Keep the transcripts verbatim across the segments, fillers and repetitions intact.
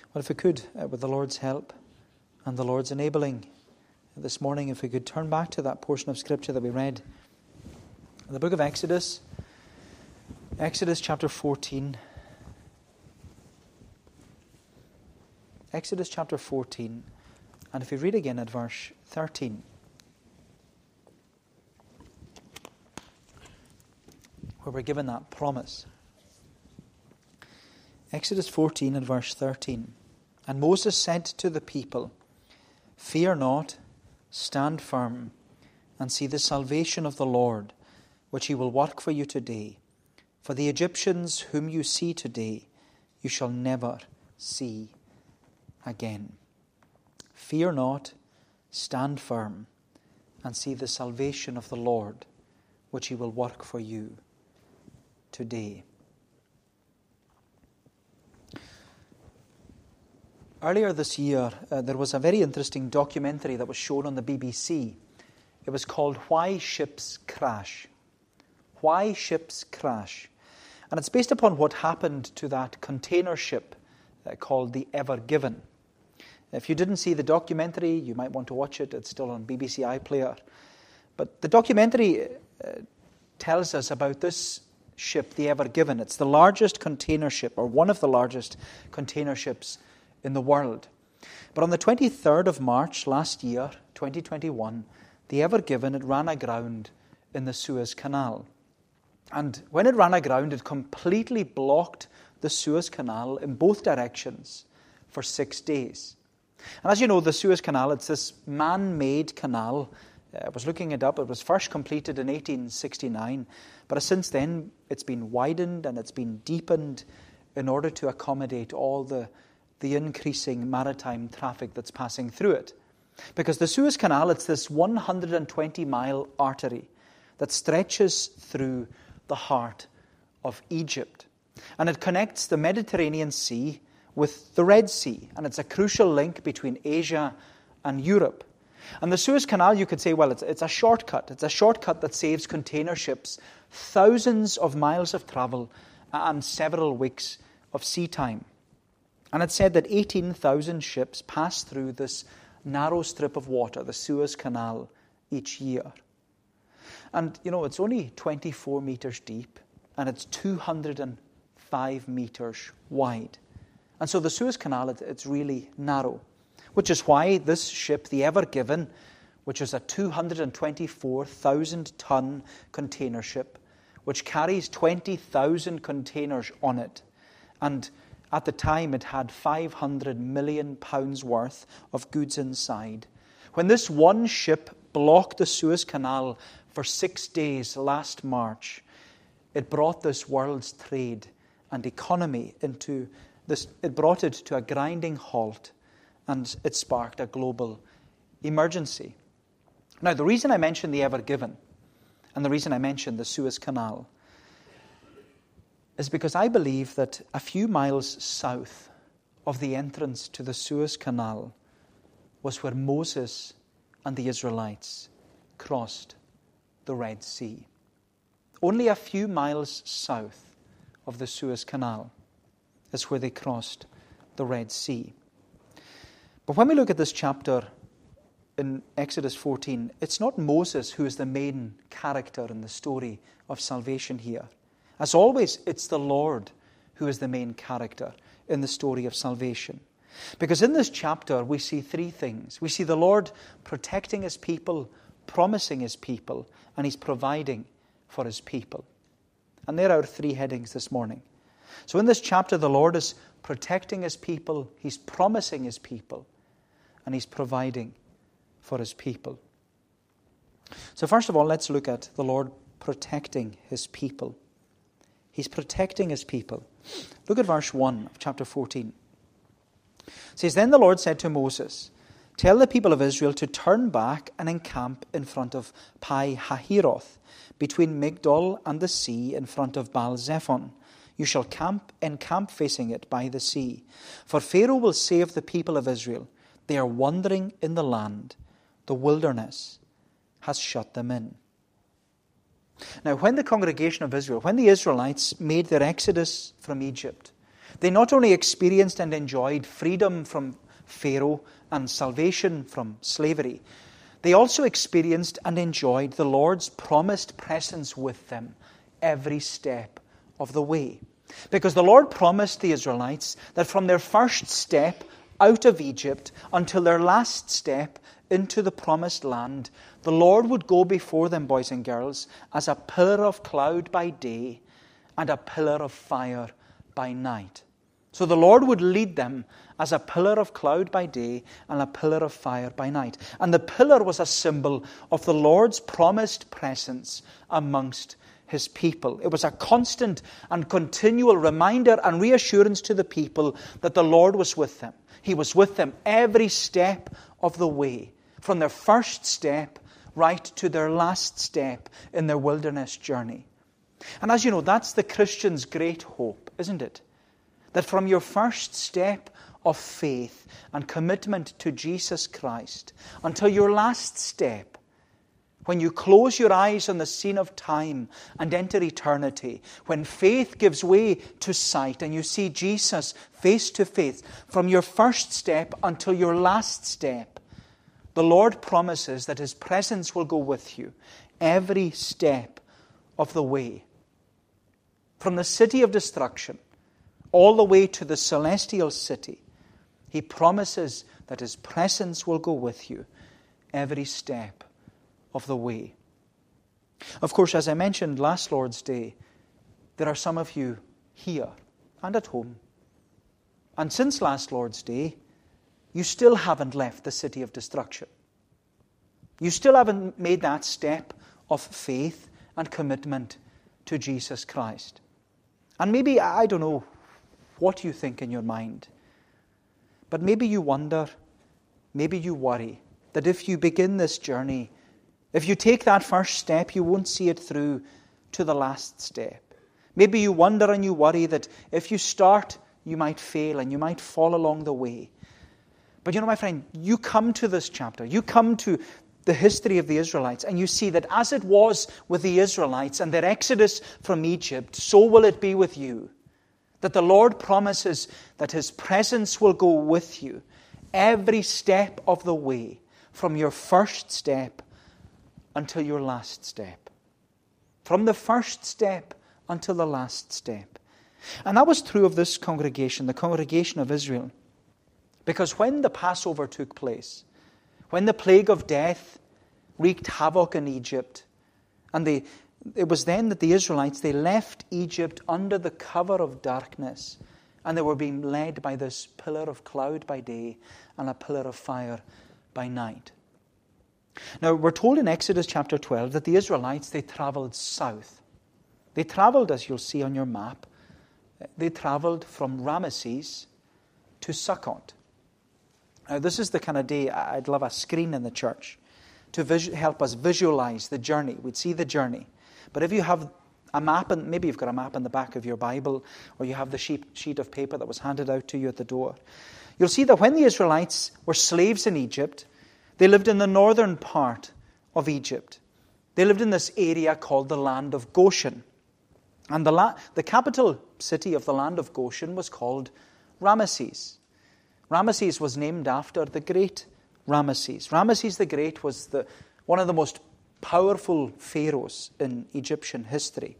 Well, if we could, uh, with the Lord's help and the Lord's enabling, this morning, if we could turn back to that portion of Scripture that we read, in the book of Exodus, Exodus chapter fourteen. Exodus chapter fourteen, and if we read again at verse thirteen. Where we're given that promise. Exodus fourteen and verse thirteen. And Moses said to the people, "Fear not, stand firm, and see the salvation of the Lord, which he will work for you today. For the Egyptians whom you see today, you shall never see again. Fear not, stand firm, and see the salvation of the Lord, which he will work for you today." Earlier this year, uh, there was a very interesting documentary that was shown on the B B C. It was called Why Ships Crash. Why Ships Crash. And it's based upon what happened to that container ship uh, called the Ever Given. If you didn't see the documentary, you might want to watch it. It's still on B B C iPlayer. But the documentary uh, tells us about this ship, the Ever Given. It's the largest container ship, or one of the largest container ships in the world. But on the twenty-third of March last year, twenty twenty-one, the Ever Given, it ran aground in the Suez Canal. And when it ran aground, it completely blocked the Suez Canal in both directions for six days. And as you know, the Suez Canal, it's this man-made canal. I was looking it up. It was first completed in eighteen sixty-nine. But since then, it's been widened and it's been deepened in order to accommodate all the, the increasing maritime traffic that's passing through it. Because the Suez Canal, it's this one hundred twenty mile artery that stretches through the heart of Egypt. And it connects the Mediterranean Sea with the Red Sea. And it's a crucial link between Asia and Europe. And the Suez Canal, you could say, well, it's, it's a shortcut. It's a shortcut that saves container ships thousands of miles of travel and several weeks of sea time. And it's said that eighteen thousand ships pass through this narrow strip of water, the Suez Canal, each year. And, you know, it's only twenty-four meters deep and it's two hundred five meters wide. And so the Suez Canal, it's really narrow, which is why this ship, the Ever Given, which is a two hundred twenty-four thousand ton container ship, which carries twenty thousand containers on it, and at the time it had five hundred million pounds worth of goods inside. When this one ship blocked the Suez Canal for six days last March, it brought this world's trade and economy into this, it brought it to a grinding halt, and it sparked a global emergency. Now, the reason I mentioned the Ever Given, and the reason I mentioned the Suez Canal, is because I believe that a few miles south of the entrance to the Suez Canal was where Moses and the Israelites crossed the Red Sea. Only a few miles south of the Suez Canal is where they crossed the Red Sea. But when we look at this chapter in Exodus fourteen, it's not Moses who is the main character in the story of salvation here. As always, it's the Lord who is the main character in the story of salvation. Because in this chapter, we see three things. We see the Lord protecting his people, promising his people, and he's providing for his people. And there are our three headings this morning. So in this chapter, the Lord is protecting his people, he's promising his people, and he's providing for his people. So first of all, let's look at the Lord protecting his people. He's protecting his people. Look at verse one of chapter fourteen. It says, "Then the Lord said to Moses, tell the people of Israel to turn back and encamp in front of Pi Hahiroth, between Migdol and the sea, in front of Baal Zephon. You shall camp encamp facing it by the sea. For Pharaoh will say of the people of Israel, they are wandering in the land. The wilderness has shut them in." Now, when the congregation of Israel, when the Israelites made their exodus from Egypt, They not only experienced and enjoyed freedom from Pharaoh and salvation from slavery, they also experienced and enjoyed the Lord's promised presence with them every step of the way. Because the Lord promised the Israelites that from their first step out of Egypt until their last step into the promised land, the Lord would go before them, boys and girls, as a pillar of cloud by day and a pillar of fire by night. So the Lord would lead them as a pillar of cloud by day and a pillar of fire by night. And the pillar was a symbol of the Lord's promised presence amongst His people. It was a constant and continual reminder and reassurance to the people that the Lord was with them. He was with them every step of the way, from their first step right to their last step in their wilderness journey. And as you know, that's the Christian's great hope, isn't it? That from your first step of faith and commitment to Jesus Christ until your last step, when you close your eyes on the scene of time and enter eternity, when faith gives way to sight and you see Jesus face to face, from your first step until your last step, the Lord promises that His presence will go with you every step of the way. From the city of destruction all the way to the celestial city, He promises that His presence will go with you every step of the way. Of course, as I mentioned last Lord's Day, there are some of you here and at home. And since last Lord's Day, you still haven't left the city of destruction. You still haven't made that step of faith and commitment to Jesus Christ. And maybe, I don't know what you think in your mind, but maybe you wonder, maybe you worry, that if you begin this journey, if you take that first step, you won't see it through to the last step. Maybe you wonder and you worry that if you start, you might fail and you might fall along the way. But you know, my friend, you come to this chapter, you come to the history of the Israelites, and you see that as it was with the Israelites and their exodus from Egypt, so will it be with you. That the Lord promises that His presence will go with you every step of the way, from your first step until your last step. From the first step until the last step. And that was true of this congregation, the congregation of Israel. Because when the Passover took place, when the plague of death wreaked havoc in Egypt, and they, it was then that the Israelites, they left Egypt under the cover of darkness, and they were being led by this pillar of cloud by day and a pillar of fire by night. Now, we're told in Exodus chapter twelve that the Israelites, they traveled south. They traveled, as you'll see on your map, they traveled from Ramesses to Sukkot. Now, this is the kind of day I'd love a screen in the church to vis- help us visualize the journey. We'd see the journey. But if you have a map, and maybe you've got a map in the back of your Bible, or you have the sheet, sheet of paper that was handed out to you at the door, you'll see that when the Israelites were slaves in Egypt, they lived in the northern part of Egypt. They lived in this area called the land of Goshen. And the, la- the capital city of the land of Goshen was called Ramesses. Ramesses was named after the great Ramesses. Ramesses the Great was the, one of the most powerful pharaohs in Egyptian history.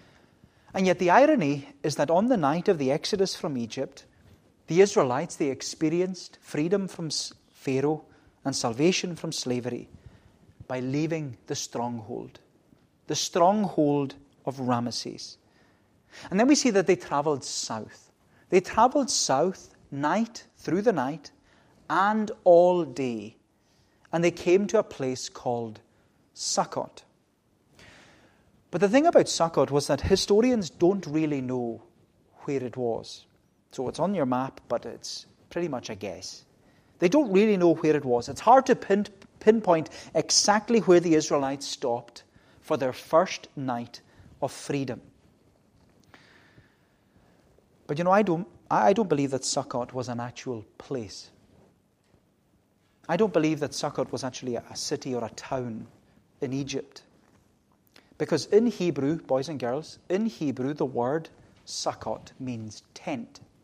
And yet the irony is that on the night of the exodus from Egypt, the Israelites, they experienced freedom from Pharaoh and salvation from slavery by leaving the stronghold, the stronghold of Ramesses. And then we see that they traveled south. They traveled south night through the night and all day. And they came to a place called Sukkot. But the thing about Sukkot was that historians don't really know where it was. So it's on your map, but it's pretty much a guess. They don't really know where it was. It's hard to pin, pinpoint exactly where the Israelites stopped for their first night of freedom. But you know, I don't, I don't believe that Sukkot was an actual place. I don't believe that Sukkot was actually a city or a town in Egypt. Because in Hebrew, boys and girls, in Hebrew, the word Sukkot means tent.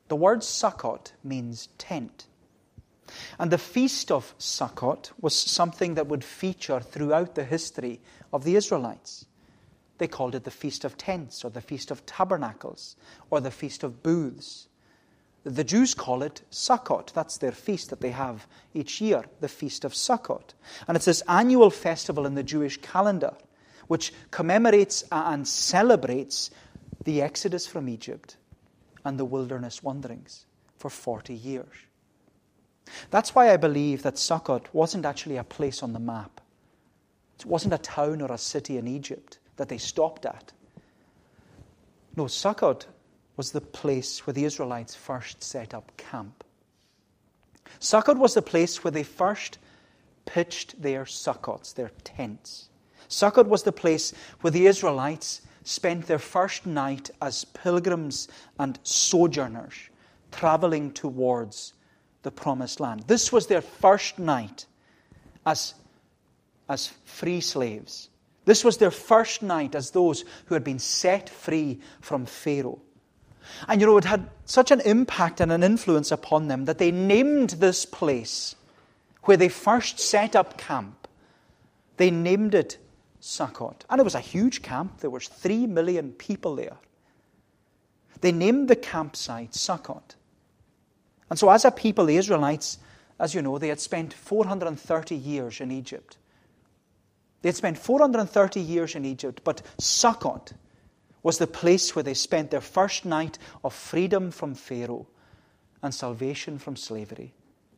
The word Sukkot means tent. And the Feast of Sukkot was something that would feature throughout the history of the Israelites. They called it the Feast of Tents, or the Feast of Tabernacles, or the Feast of Booths. The Jews call it Sukkot. That's their feast that they have each year, the Feast of Sukkot. And it's this annual festival in the Jewish calendar, which commemorates and celebrates the Exodus from Egypt and the wilderness wanderings for forty years. That's why I believe that Sukkot wasn't actually a place on the map. It wasn't a town or a city in Egypt that they stopped at. No, Sukkot was the place where the Israelites first set up camp. Sukkot was the place where they first pitched their Sukkots, their tents. Sukkot was the place where the Israelites spent their first night as pilgrims and sojourners traveling towards the Promised Land. This was their first night as, as free slaves. This was their first night as those who had been set free from Pharaoh. And you know, it had such an impact and an influence upon them that they named this place where they first set up camp. They named it Sukkot. And it was a huge camp. There was three million people there. They named the campsite Sukkot. And so as a people, the Israelites, as you know, they had spent four hundred thirty years in Egypt. They had spent four hundred thirty years in Egypt, but Sukkot was the place where they spent their first night of freedom from Pharaoh and salvation from slavery.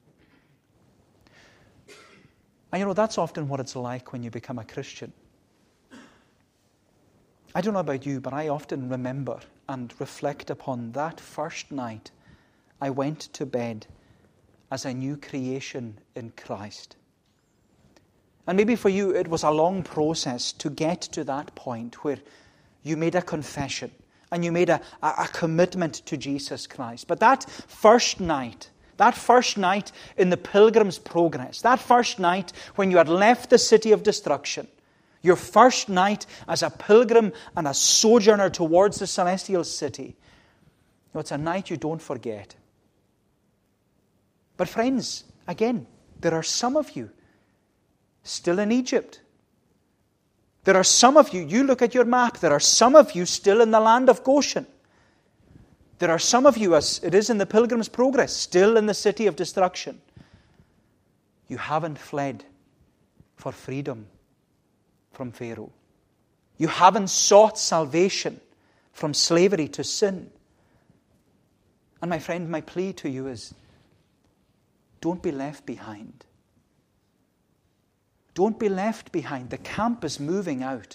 And you know, that's often what it's like when you become a Christian. I don't know about you, but I often remember and reflect upon that first night I went to bed as a new creation in Christ. And maybe for you it was a long process to get to that point where you made a confession and you made a, a, a commitment to Jesus Christ. But that first night, that first night in the Pilgrim's Progress, that first night when you had left the city of destruction, your first night as a pilgrim and a sojourner towards the celestial city, you know, it's a night you don't forget. But friends, again, there are some of you still in Egypt. There are some of you, you look at your map, there are some of you still in the land of Goshen. There are some of you, as it is in the Pilgrim's Progress, still in the city of destruction. You haven't fled for freedom from Pharaoh. You haven't sought salvation from slavery to sin. And my friend, my plea to you is, don't be left behind. Don't be left behind. The camp is moving out.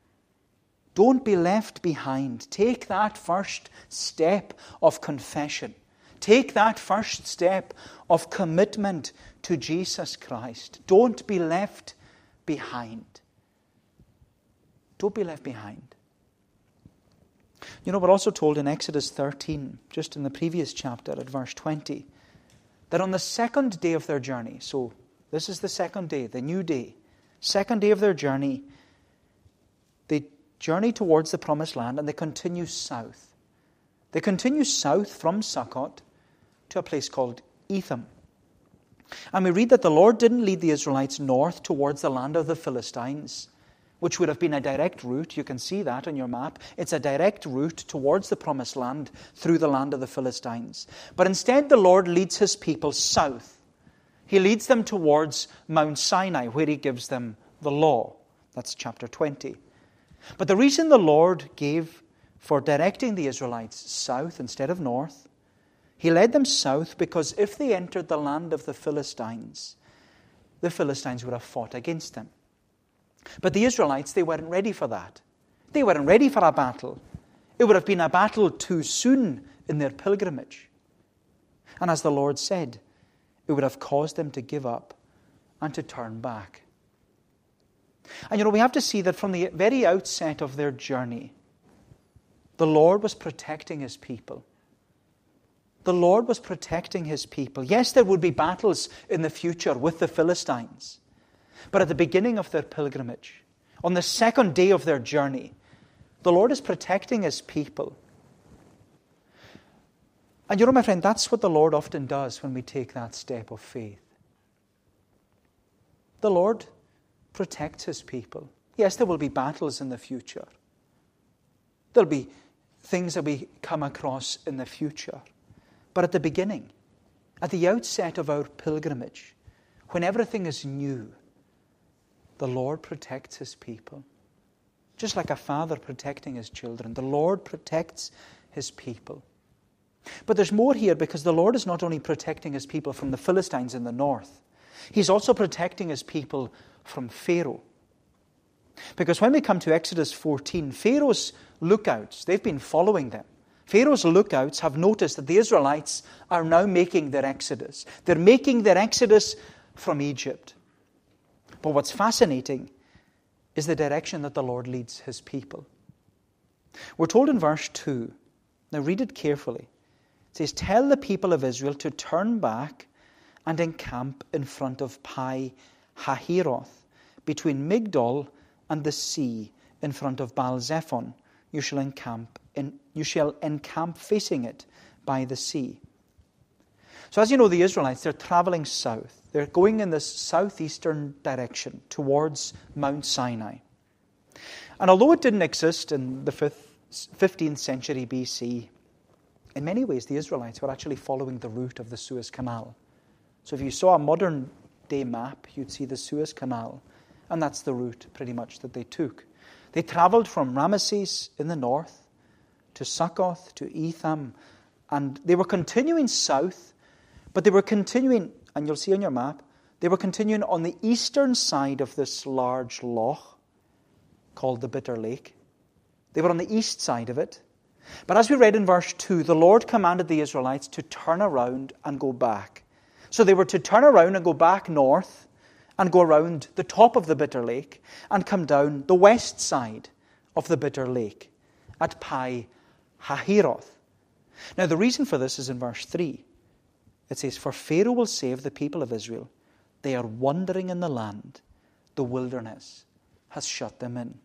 Don't be left behind. Take that first step of confession. Take that first step of commitment to Jesus Christ. Don't be left behind. Don't be left behind. You know, we're also told in Exodus thirteen, just in the previous chapter at verse twenty, that on the second day of their journey, so this is the second day, the new day, second day of their journey, they journey towards the Promised Land and they continue south. They continue south from Sukkot to a place called Etham. And we read that the Lord didn't lead the Israelites north towards the land of the Philistines, which would have been a direct route. You can see that on your map. It's a direct route towards the Promised Land through the land of the Philistines. But instead, the Lord leads his people south. He leads them towards Mount Sinai, where he gives them the law. That's chapter twenty. But the reason the Lord gave for directing the Israelites south instead of north, he led them south because if they entered the land of the Philistines, the Philistines would have fought against them. But the Israelites, they weren't ready for that. They weren't ready for a battle. It would have been a battle too soon in their pilgrimage. And as the Lord said, it would have caused them to give up and to turn back. And you know, we have to see that from the very outset of their journey, the Lord was protecting his people. The Lord was protecting his people. Yes, there would be battles in the future with the Philistines. But at the beginning of their pilgrimage, on the second day of their journey, the Lord is protecting his people. And you know, my friend, that's what the Lord often does when we take that step of faith. The Lord protects His people. Yes, there will be battles in the future. There'll be things that we come across in the future. But at the beginning, at the outset of our pilgrimage, when everything is new, the Lord protects His people. Just like a father protecting his children, the Lord protects His people. But there's more here, because the Lord is not only protecting His people from the Philistines in the north, He's also protecting His people from Pharaoh. Because when we come to Exodus fourteen, Pharaoh's lookouts, they've been following them. Pharaoh's lookouts have noticed that the Israelites are now making their exodus. They're making their exodus from Egypt. But what's fascinating is the direction that the Lord leads His people. We're told in verse two, now read it carefully. It says, "Tell the people of Israel to turn back and encamp in front of Pi Hahiroth, between Migdol and the sea, in front of Baal Zephon. You shall encamp in, you shall encamp facing it by the sea." So as you know, the Israelites, they're traveling south. They're going in this southeastern direction towards Mount Sinai. And although it didn't exist in the fifteenth century B C, in many ways the Israelites were actually following the route of the Suez Canal. So if you saw a modern day map, you'd see the Suez Canal, and that's the route pretty much that they took. They traveled from Ramesses in the north to Succoth to Etham, and they were continuing south, but they were continuing, and you'll see on your map, they were continuing on the eastern side of this large loch called the Bitter Lake. They were on the east side of it. But as we read in verse two, the Lord commanded the Israelites to turn around and go back. So they were to turn around and go back north and go around the top of the Bitter Lake and come down the west side of the Bitter Lake at Pi Hahiroth. Now the reason for this is in verse three. It says, "For Pharaoh will save the people of Israel. They are wandering in the land. The wilderness has shut them in."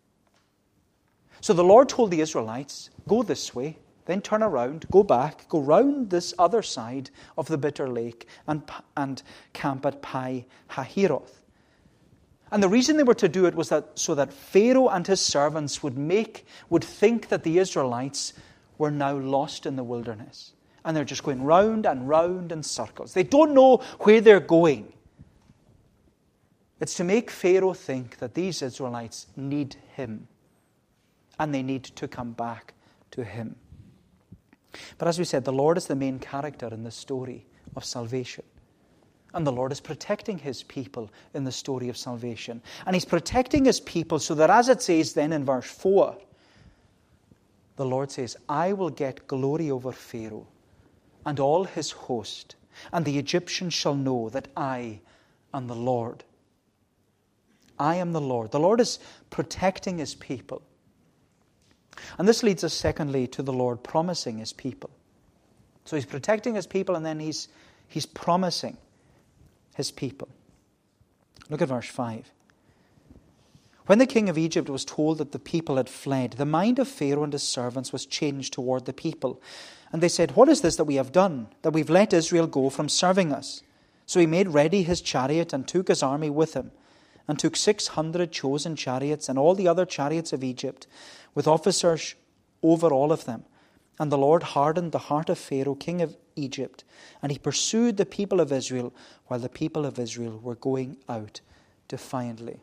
So the Lord told the Israelites, go this way, then turn around, go back, go round this other side of the Bitter Lake and, and camp at Pi Hahiroth. And the reason they were to do it was that so that Pharaoh and his servants would make, would think that the Israelites were now lost in the wilderness. And they're just going round and round in circles. They don't know where they're going. It's to make Pharaoh think that these Israelites need him. And they need to come back to him. But as we said, the Lord is the main character in the story of salvation. And the Lord is protecting his people in the story of salvation. And he's protecting his people so that, as it says then in verse four, the Lord says, "I will get glory over Pharaoh and all his host, and the Egyptians shall know that I am the Lord." I am the Lord. The Lord is protecting his people. And this leads us, secondly, to the Lord promising his people. So he's protecting his people, and then he's, he's promising his people. Look at verse five. "When the king of Egypt was told that the people had fled, the mind of Pharaoh and his servants was changed toward the people. And they said, 'What is this that we have done, that we've let Israel go from serving us?' So he made ready his chariot and took his army with him, and took six hundred chosen chariots and all the other chariots of Egypt, with officers over all of them. And the Lord hardened the heart of Pharaoh, king of Egypt, and he pursued the people of Israel, while the people of Israel were going out defiantly."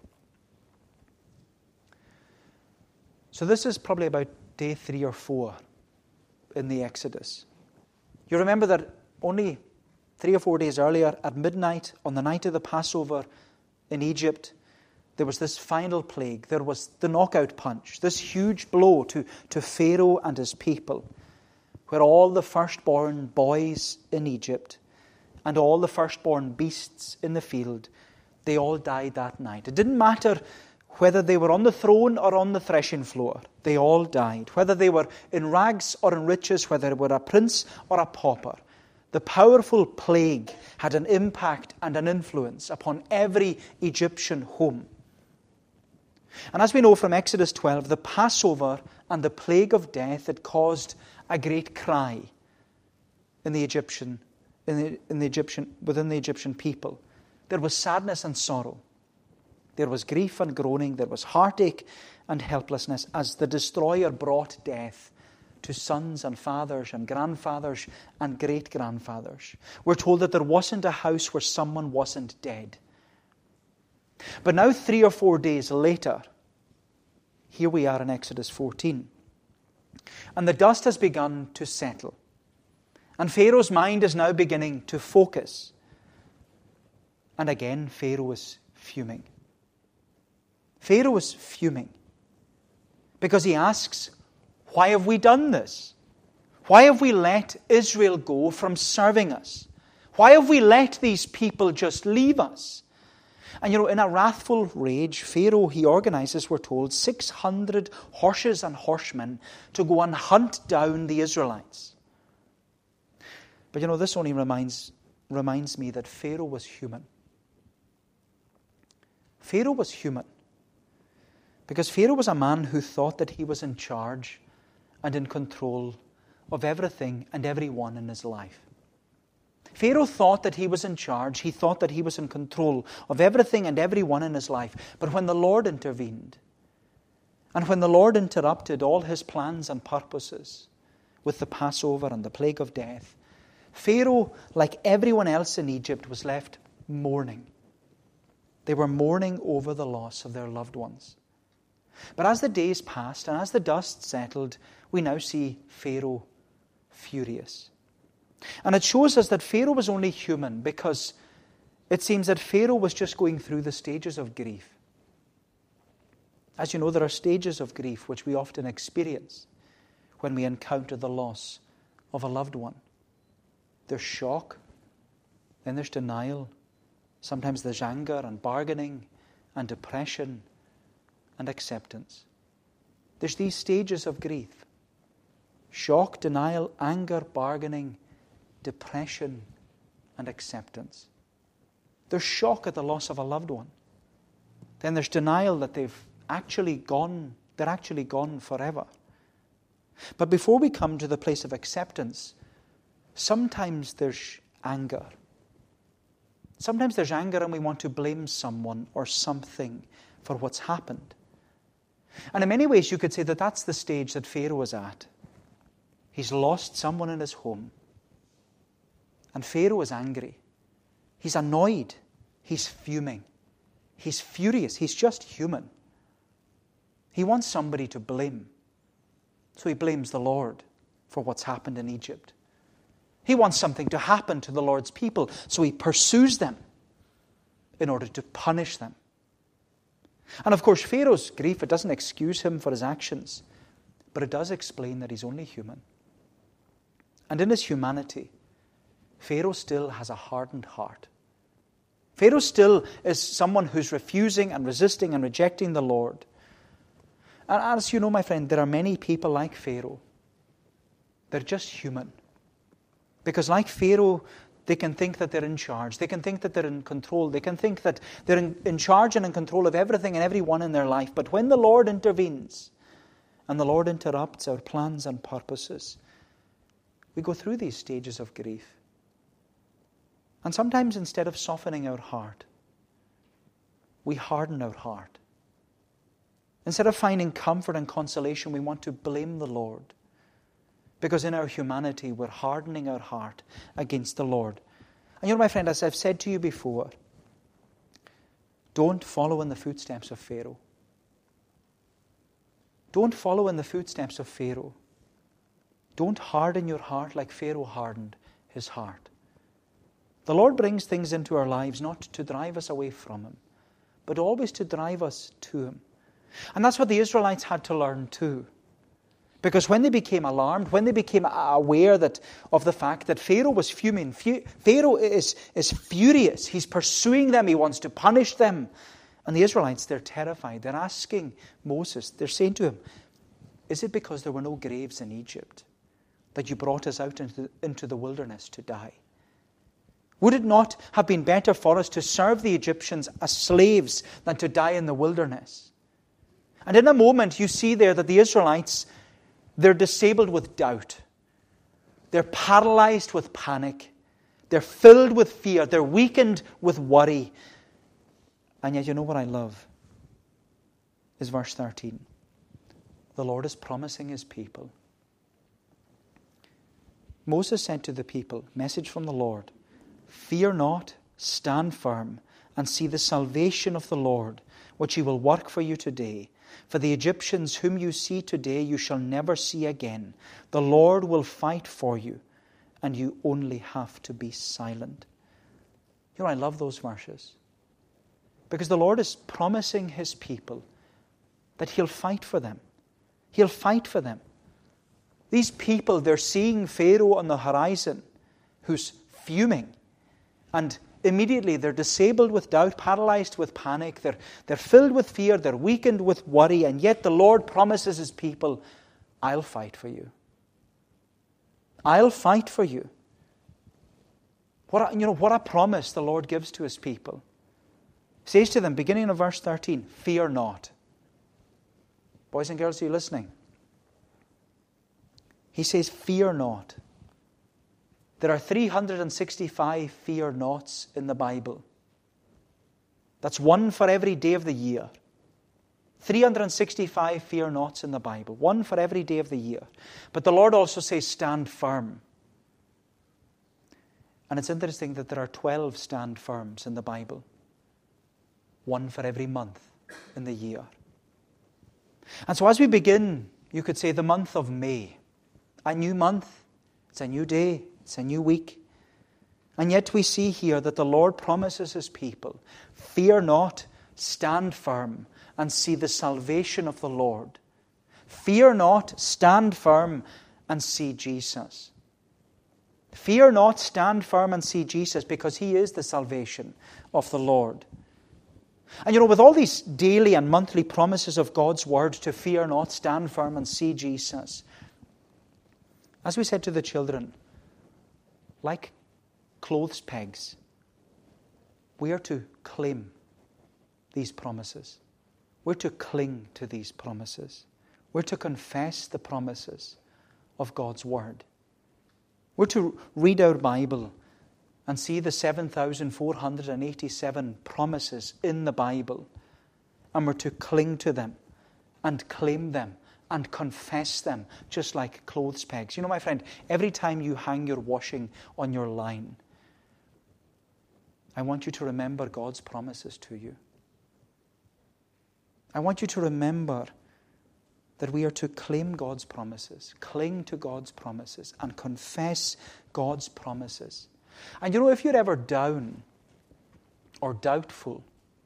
So this is probably about day three or four in the Exodus. You remember that only three or four days earlier, at midnight, on the night of the Passover in Egypt, there was this final plague. There was the knockout punch, this huge blow to, to Pharaoh and his people, where all the firstborn boys in Egypt and all the firstborn beasts in the field, they all died that night. It didn't matter whether they were on the throne or on the threshing floor. They all died. Whether they were in rags or in riches, whether they were a prince or a pauper. The powerful plague had an impact and an influence upon every Egyptian home. And as we know from Exodus twelve, the Passover and the plague of death had caused a great cry in the Egyptian, in the, in the Egyptian, within the Egyptian people. There was sadness and sorrow. There was grief and groaning. There was heartache and helplessness as the destroyer brought death to sons and fathers and grandfathers and great-grandfathers. We're told that there wasn't a house where someone wasn't dead. But now, three or four days later, here we are in Exodus fourteen. And the dust has begun to settle. And Pharaoh's mind is now beginning to focus. And again, Pharaoh is fuming. Pharaoh is fuming because he asks, why have we done this? Why have we let Israel go from serving us? Why have we let these people just leave us? And you know, in a wrathful rage, Pharaoh, he organizes, we're told, six hundred horses and horsemen to go and hunt down the Israelites. But you know, this only reminds, reminds me that Pharaoh was human. Pharaoh was human. Because Pharaoh was a man who thought that he was in charge and in control of everything and everyone in his life. Pharaoh thought that he was in charge. He thought that he was in control of everything and everyone in his life. But when the Lord intervened, and when the Lord interrupted all his plans and purposes with the Passover and the plague of death, Pharaoh, like everyone else in Egypt, was left mourning. They were mourning over the loss of their loved ones. But as the days passed and as the dust settled, we now see Pharaoh furious. And it shows us that Pharaoh was only human because it seems that Pharaoh was just going through the stages of grief. As you know, there are stages of grief which we often experience when we encounter the loss of a loved one. There's shock, then there's denial, sometimes there's anger and bargaining and depression and acceptance. There's these stages of grief. Shock, denial, anger, bargaining, depression, and acceptance. There's shock at the loss of a loved one. Then there's denial that they've actually gone, they're actually gone forever. But before we come to the place of acceptance, sometimes there's anger. Sometimes there's anger and we want to blame someone or something for what's happened. And in many ways you could say that that's the stage that Pharaoh was at. He's lost someone in his home. And Pharaoh is angry. He's annoyed. He's fuming. He's furious. He's just human. He wants somebody to blame. So he blames the Lord for what's happened in Egypt. He wants something to happen to the Lord's people, so he pursues them in order to punish them. And of course, Pharaoh's grief, it doesn't excuse him for his actions, but it does explain that he's only human. And in his humanity, Pharaoh still has a hardened heart. Pharaoh still is someone who's refusing and resisting and rejecting the Lord. And as you know, my friend, there are many people like Pharaoh. They're just human. Because like Pharaoh, they can think that they're in charge. They can think that they're in control. They can think that they're in, in charge and in control of everything and everyone in their life. But when the Lord intervenes and the Lord interrupts our plans and purposes, we go through these stages of grief. And sometimes instead of softening our heart, we harden our heart. Instead of finding comfort and consolation, we want to blame the Lord. Because in our humanity, we're hardening our heart against the Lord. And you know, my friend, as I've said to you before, don't follow in the footsteps of Pharaoh. Don't follow in the footsteps of Pharaoh. Don't harden your heart like Pharaoh hardened his heart. The Lord brings things into our lives not to drive us away from Him, but always to drive us to Him. And that's what the Israelites had to learn too. Because when they became alarmed, when they became aware that of the fact that Pharaoh was fuming, Pharaoh is, is furious. He's pursuing them. He wants to punish them. And the Israelites, they're terrified. They're asking Moses, they're saying to him, is it because there were no graves in Egypt that you brought us out into the, into the wilderness to die? Would it not have been better for us to serve the Egyptians as slaves than to die in the wilderness? And in a moment you see there that the Israelites, they're disabled with doubt. They're paralyzed with panic. They're filled with fear. They're weakened with worry. And yet, you know what I love? Is verse thirteen. The Lord is promising His people. Moses said to the people, message from the Lord, fear not, stand firm, and see the salvation of the Lord, which He will work for you today. For the Egyptians whom you see today, you shall never see again. The Lord will fight for you, and you only have to be silent. You know, I love those verses. Because the Lord is promising His people that He'll fight for them. He'll fight for them. These people, they're seeing Pharaoh on the horizon, who's fuming. And immediately they're disabled with doubt, paralyzed with panic. They're, they're filled with fear. They're weakened with worry. And yet the Lord promises His people, I'll fight for you. I'll fight for you. What a, you know, what a promise the Lord gives to His people. He says to them, beginning of verse thirteen, fear not. Boys and girls, are you listening? He says, fear not. There are three hundred sixty-five fear nots in the Bible. That's one for every day of the year. three hundred sixty-five fear nots in the Bible. One for every day of the year. But the Lord also says, stand firm. And it's interesting that there are twelve stand firms in the Bible. One for every month in the year. And so as we begin, you could say, the month of May. A new month. It's a new day. It's a new week. And yet we see here that the Lord promises His people, fear not, stand firm, and see the salvation of the Lord. Fear not, stand firm, and see Jesus. Fear not, stand firm, and see Jesus, because He is the salvation of the Lord. And you know, with all these daily and monthly promises of God's Word to fear not, stand firm, and see Jesus, as we said to the children, like clothes pegs, we are to claim these promises. We're to cling to these promises. We're to confess the promises of God's Word. We're to read our Bible and see the seven thousand four hundred eighty-seven promises in the Bible. And we're to cling to them and claim them and confess them, just like clothes pegs. You know, my friend, every time you hang your washing on your line, I want you to remember God's promises to you. I want you to remember that we are to claim God's promises, cling to God's promises, and confess God's promises. And you know, if you're ever down or doubtful,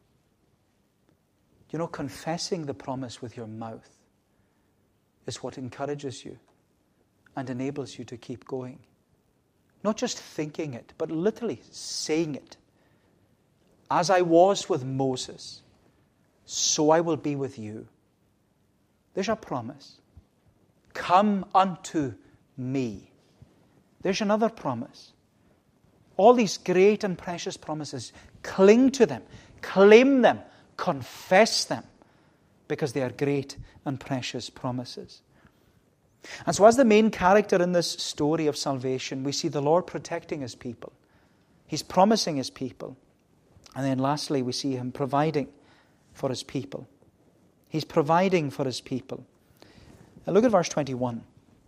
you know, confessing the promise with your mouth is what encourages you and enables you to keep going. Not just thinking it, but literally saying it. As I was with Moses, so I will be with you. There's a promise. Come unto me. There's another promise. All these great and precious promises, cling to them, claim them, confess them, because they are great and precious promises. And so as the main character in this story of salvation, we see the Lord protecting His people. He's promising His people. And then lastly, we see Him providing for His people. He's providing for His people. Now look at verse twenty-one.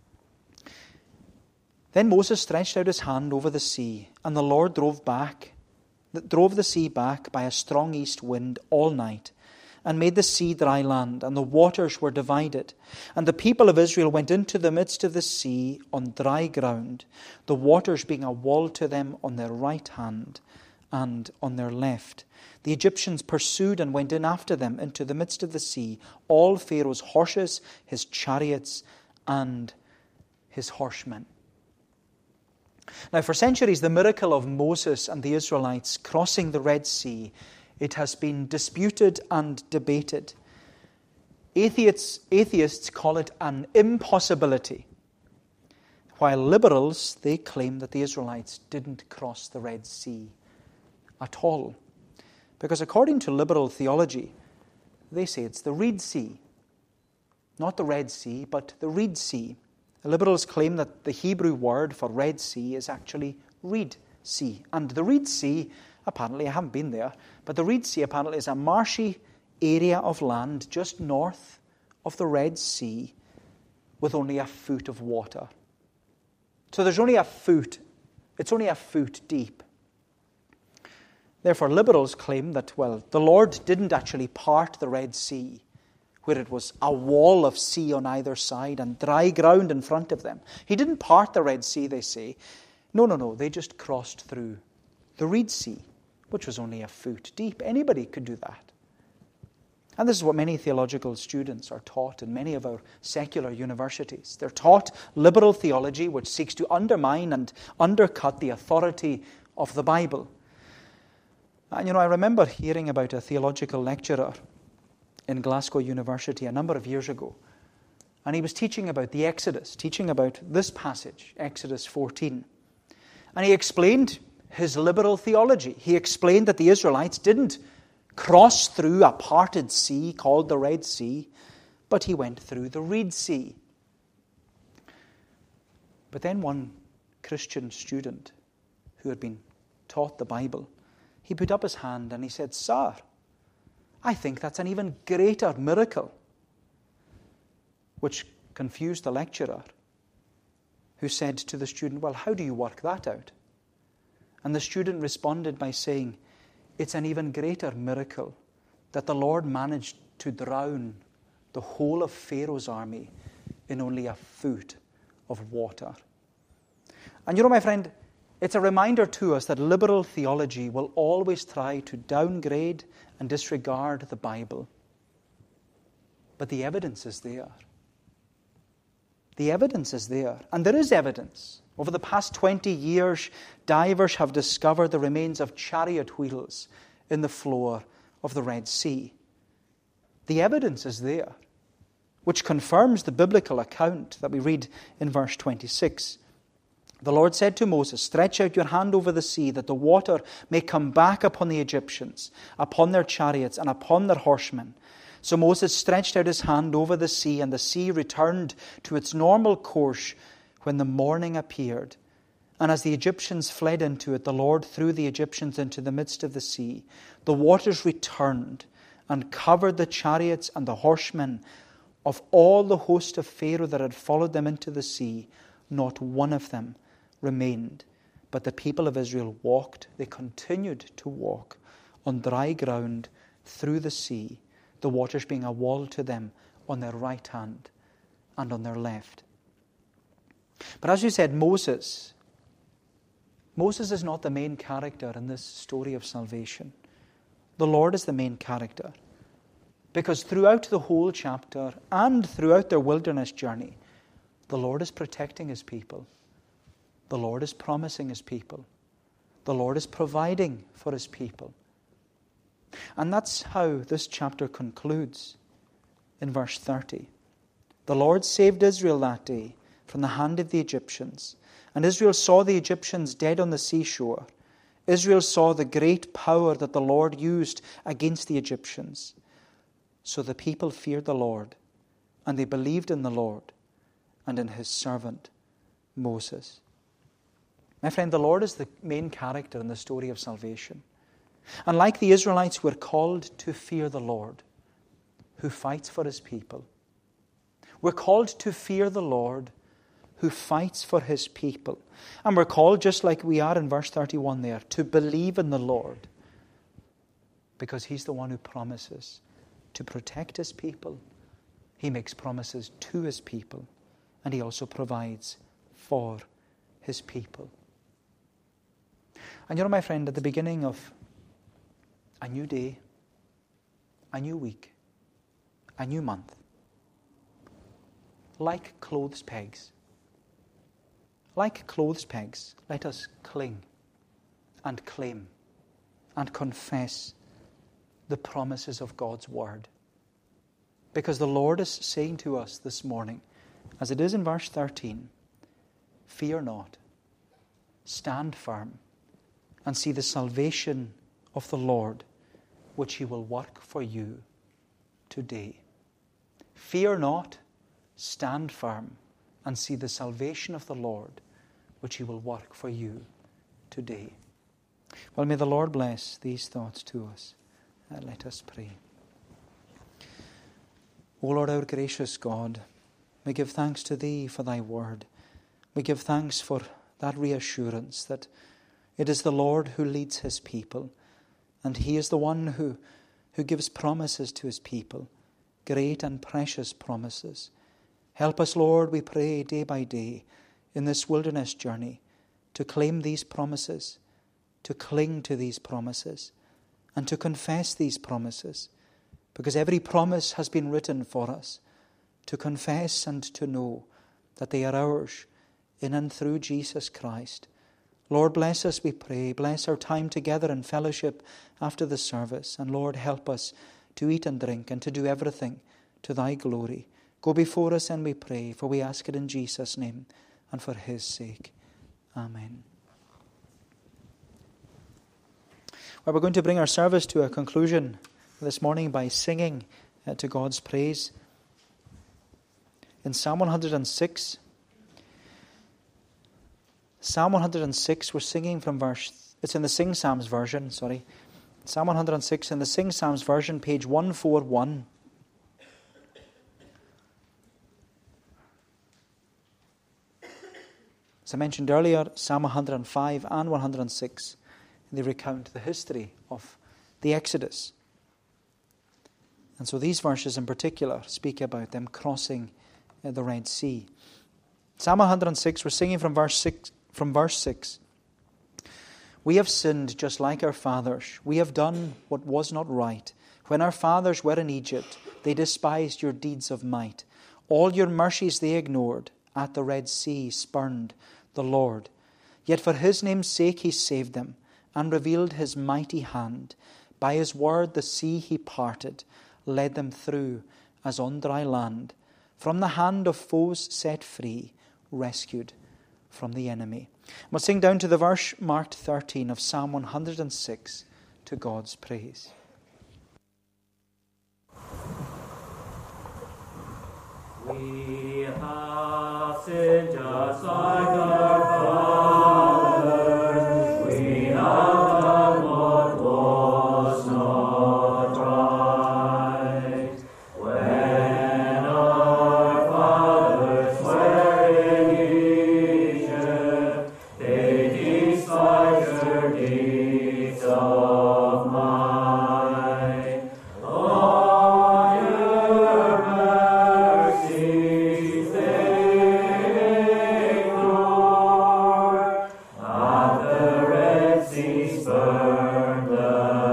Then Moses stretched out his hand over the sea, and the Lord drove back, drove the sea back by a strong east wind all night, and made the sea dry land, and the waters were divided. And the people of Israel went into the midst of the sea on dry ground, the waters being a wall to them on their right hand and on their left. The Egyptians pursued and went in after them into the midst of the sea, all Pharaoh's horses, his chariots, and his horsemen. Now, for centuries, the miracle of Moses and the Israelites crossing the Red Sea, it has been disputed and debated. Atheists, atheists call it an impossibility, while liberals, they claim that the Israelites didn't cross the Red Sea at all. Because according to liberal theology, they say it's the Reed Sea. Not the Red Sea, but the Reed Sea. The liberals claim that the Hebrew word for Red Sea is actually Reed Sea. And the Reed Sea, apparently, I haven't been there, but the Reed Sea apparently is a marshy area of land just north of the Red Sea with only a foot of water. So there's only a foot, it's only a foot deep. Therefore, liberals claim that, well, the Lord didn't actually part the Red Sea, where it was a wall of sea on either side and dry ground in front of them. He didn't part the Red Sea, they say. No, no, no, they just crossed through the Reed Sea, which was only a foot deep. Anybody could do that. And this is what many theological students are taught in many of our secular universities. They're taught liberal theology, which seeks to undermine and undercut the authority of the Bible. And you know, I remember hearing about a theological lecturer in Glasgow University a number of years ago. And he was teaching about the Exodus, teaching about this passage, Exodus fourteen. And he explained his liberal theology. He explained that the Israelites didn't cross through a parted sea called the Red Sea, but he went through the Reed Sea. But then one Christian student who had been taught the Bible, he put up his hand and he said, "Sir, I think that's an even greater miracle," which confused the lecturer, who said to the student, "Well, how do you work that out?" And the student responded by saying, "It's an even greater miracle that the Lord managed to drown the whole of Pharaoh's army in only a foot of water." And you know, my friend, it's a reminder to us that liberal theology will always try to downgrade and disregard the Bible. But the evidence is there. The evidence is there. And there is evidence. Over the past twenty years, divers have discovered the remains of chariot wheels in the floor of the Red Sea. The evidence is there, which confirms the biblical account that we read in verse twenty-six. The Lord said to Moses, "Stretch out your hand over the sea, that the water may come back upon the Egyptians, upon their chariots, and upon their horsemen." So Moses stretched out his hand over the sea, and the sea returned to its normal course when the morning appeared. And as the Egyptians fled into it, the Lord threw the Egyptians into the midst of the sea. The waters returned and covered the chariots and the horsemen of all the host of Pharaoh that had followed them into the sea. Not one of them remained. But the people of Israel walked, they continued to walk on dry ground through the sea, the waters being a wall to them on their right hand and on their left. But as you said, Moses, Moses is not the main character in this story of salvation. The Lord is the main character. Because throughout the whole chapter and throughout their wilderness journey, the Lord is protecting His people. The Lord is promising His people. The Lord is providing for His people. And that's how this chapter concludes in verse thirty. The Lord saved Israel that day from the hand of the Egyptians. And Israel saw the Egyptians dead on the seashore. Israel saw the great power that the Lord used against the Egyptians. So the people feared the Lord, and they believed in the Lord and in His servant Moses. My friend, the Lord is the main character in the story of salvation. And like the Israelites, we're called to fear the Lord, who fights for His people. We're called to fear the Lord, who fights for His people. And we're called, just like we are in verse thirty-one there, to believe in the Lord, because He's the one who promises to protect His people. He makes promises to His people, and He also provides for His people. And you know, my friend, at the beginning of a new day, a new week, a new month, like clothes pegs, like clothes pegs, let us cling and claim and confess the promises of God's Word. Because the Lord is saying to us this morning, as it is in verse thirteen, fear not, stand firm, and see the salvation of the Lord, which He will work for you today. Fear not, stand firm, and see the salvation of the Lord, which He will work for you today. Well, may the Lord bless these thoughts to us. Uh, let us pray. O Lord, our gracious God, we give thanks to Thee for Thy word. We give thanks for that reassurance that it is the Lord who leads His people, and He is the one who, who gives promises to His people, great and precious promises. Help us, Lord, we pray, day by day, in this wilderness journey, to claim these promises, to cling to these promises, and to confess these promises, because every promise has been written for us, to confess and to know that they are ours in and through Jesus Christ. Lord, bless us, we pray. Bless our time together in fellowship after the service. And Lord, help us to eat and drink and to do everything to Thy glory. Go before us, and we pray, for we ask it in Jesus' name and for His sake. Amen. Well, we're going to bring our service to a conclusion this morning by singing uh, to God's praise. In Psalm one hundred six, Psalm one hundred six, we're singing from verse, it's in the Sing Psalms version, sorry. Psalm one hundred six in the Sing Psalms version, page one forty-one. As I mentioned earlier, Psalm one hundred five and one hundred six, they recount the history of the Exodus. And so these verses in particular speak about them crossing uh, the Red Sea. Psalm one hundred six, we're singing from verse six. From verse six. We have sinned just like our fathers. We have done what was not right. When our fathers were in Egypt, they despised your deeds of might. All your mercies they ignored. At the Red Sea spurned the Lord. Yet for His name's sake He saved them and revealed His mighty hand. By His word the sea He parted, led them through as on dry land. From the hand of foes set free, rescued from the enemy. We'll sing down to the verse marked thirteen of Psalm one hundred six, to God's praise. We have sinned just like our fathers. We have done what was not right. When our fathers were in Egypt, they despised your deeds of might. All your mercies they ignored. At the Red Sea spurned the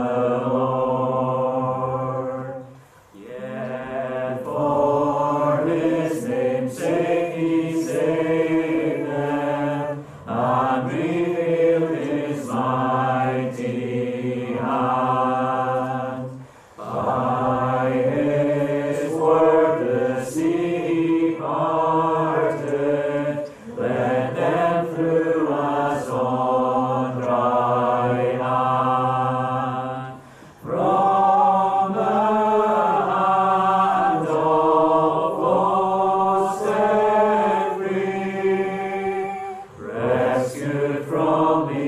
Lord. Yet for His name's sake He saved them and revealed His mighty hand. By His word the sea parted, led them through as on dry land. From the hand of foes set free, rescued from the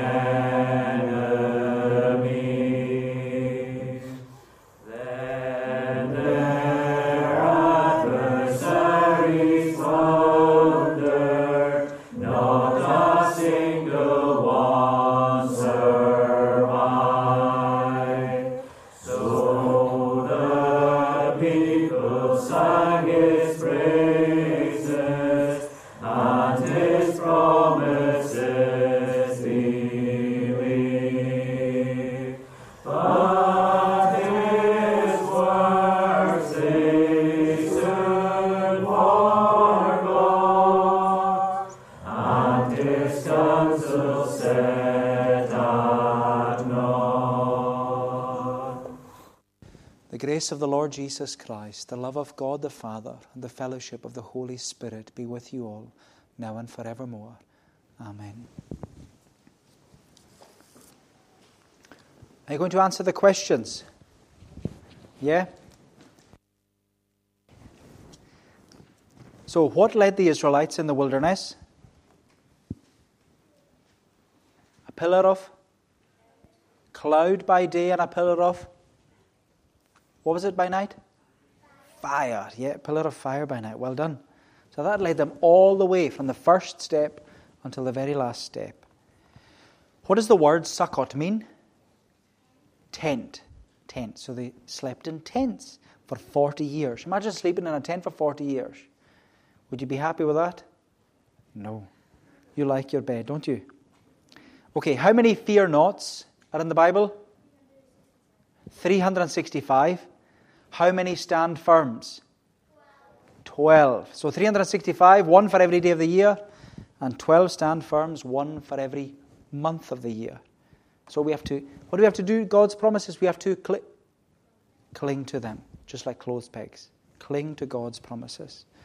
enemy. Then their adversaries wondered, not a single one survived. So the people sang His praises, and His promises believed. But His works they soon forgot, and His counsel set at naught. The grace of the Lord Jesus Christ, the love of God the Father, and the fellowship of the Holy Spirit be with you all, now and forevermore. Amen. Are you going to answer the questions? Yeah? So So what led the Israelites in the wilderness? A pillar of cloud by day and a pillar of, what was it by night? Fire. Yeah, pillar of fire by night. Well done. So that led them all the way from the first step until the very last step. What does the word Sukkot mean? Tent. Tent. So they slept in tents for forty years. Imagine sleeping in a tent for forty years. Would you be happy with that? No. You like your bed, don't you? Okay, how many fear nots are in the Bible? three hundred sixty-five. How many stand firms? twelve. So three hundred sixty-five, one for every day of the year, and twelve stand firms, one for every month of the year. So we have to, what do we have to do? God's promises, we have to cl- cling to them, just like clothes pegs. Cling to God's promises.